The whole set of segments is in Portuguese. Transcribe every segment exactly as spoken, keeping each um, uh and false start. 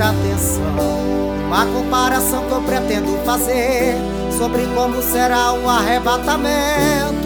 muita atenção. Uma comparação que eu pretendo fazer sobre como será o arrebatamento.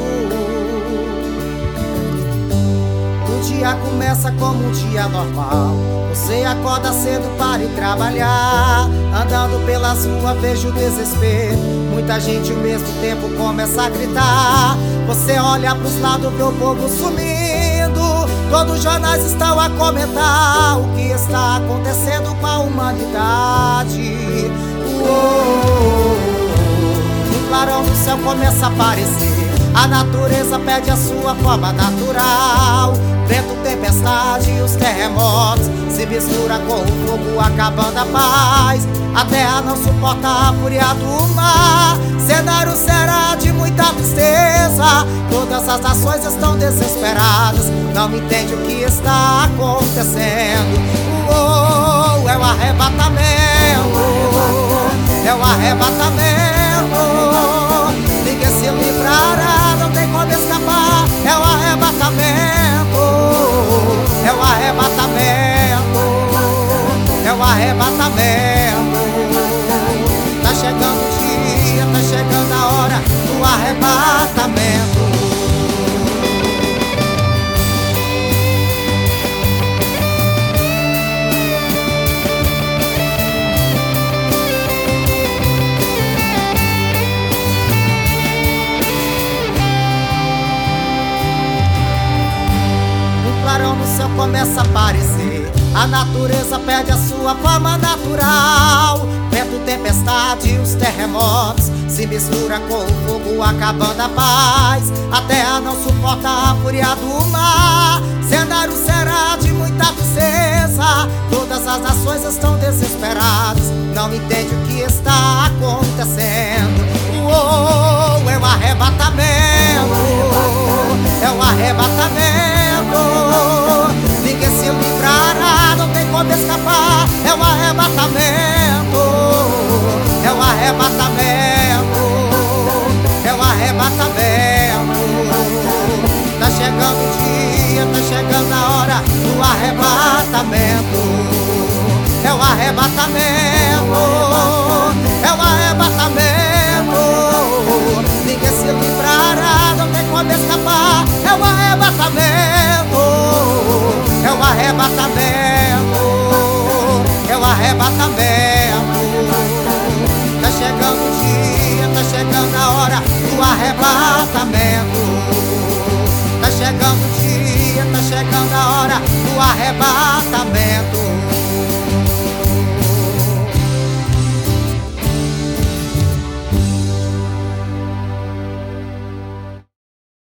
O dia começa como um dia normal. Você acorda cedo para ir trabalhar. Andando pelas ruas vejo desespero. Muita gente ao mesmo tempo começa a gritar. Você olha pros lados, vê o povo sumindo. Todos os jornais estão a comentar o que está acontecendo com a humanidade. Uou, o clarão do céu começa a aparecer. A natureza perde a sua forma natural. Vento, tempestade e os terremotos se mistura com o fogo, acabando a paz. A terra não suporta a fúria do mar. Cenário será de muita tristeza. Todas as nações estão desesperadas. Não entende o que está acontecendo. Uou, é o arrebatamento. É o arrebatamento. Ninguém se livrará, não tem como escapar. É o arrebatamento. É o arrebatamento. É o arrebatamento. Tá chegando o dia, tá chegando a hora do arrebatamento. No céu começa a aparecer. A natureza perde a sua forma natural. Vento, tempestade e os terremotos se mistura com o fogo, acabando a paz. A terra não suporta a fúria do mar. Cenário será de muita tristeza. Todas as nações estão desesperadas. Não entende o que está acontecendo. Uou, é o arrebatamento. É o arrebatamento. Ninguém se livrará, não tem como escapar. É o arrebatamento. É o arrebatamento. É o arrebatamento. Tá chegando o dia, tá chegando a hora do arrebatamento. É o arrebatamento. É o arrebatamento. Ninguém se livrará, não tem como escapar. É o arrebatamento. É o arrebatamento. É o arrebatamento. Tá chegando o dia, tá chegando a hora do arrebatamento. Tá chegando o dia, tá chegando a hora do arrebatamento.